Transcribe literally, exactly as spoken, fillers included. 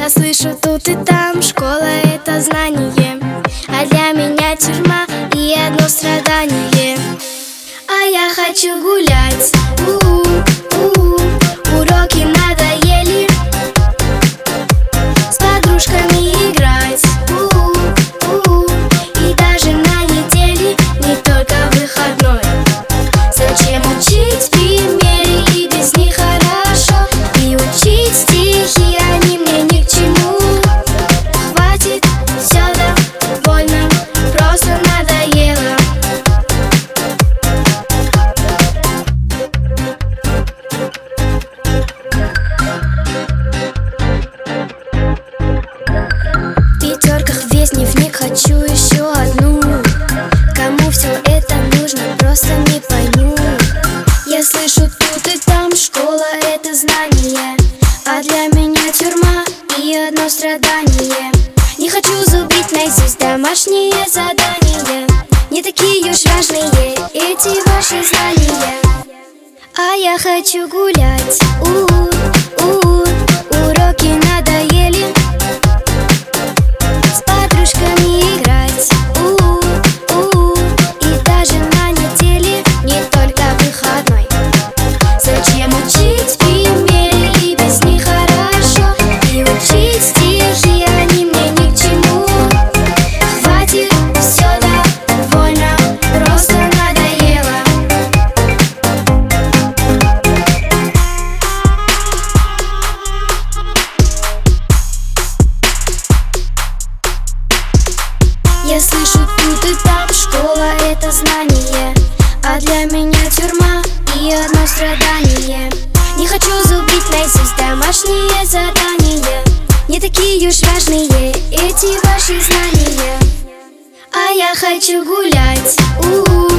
Я слышу тут и там, школа — это знание, а для меня тюрьма и одно страдание. А я хочу гулять, у-у-у, уроки надоели, с подружками играть, у-у-у, и даже на неделе, не только выходной. Зачем учить примеры, и без них хорошо, и учить стихи, они мне ни к чему. Хватит, все довольно, просто надоело. В пятерках весь дневник, хочу еще одну. Кому все это нужно, просто не пойму. Я слышу тут и там, школа — это знание, а для меня тюрьма и одно страдание. Не хочу зубрить наизусть домашние задания, не такие уж важные эти ваши знания. А я хочу гулять, у-у-у, уроки надоели, с подружками играть, у-у-у, и даже на неделе, не только выходной. Зачем учить примеры, и без них хорошо, и учить стихи, они мне ни к чему. Хватит, все довольно, просто надоело. Я слышу тут и там, школа — это знание, а для меня тюрьма и одно страдание. Не хочу зубрить наизусть домашние задания, не такие уж важные эти ваши знания. А я хочу гулять, у-у.